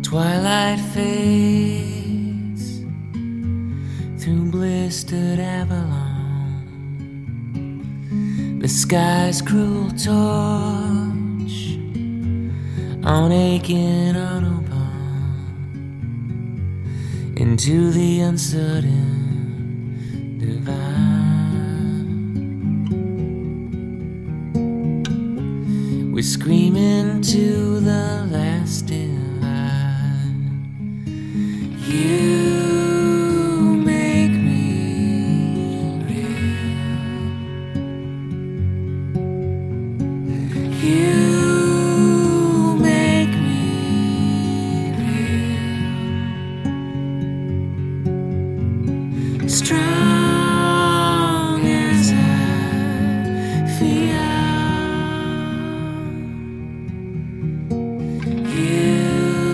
Twilight fades through blistered Avalon. The sky's cruel torch on aching Autobahn into the uncertain divine. We're screaming to the last day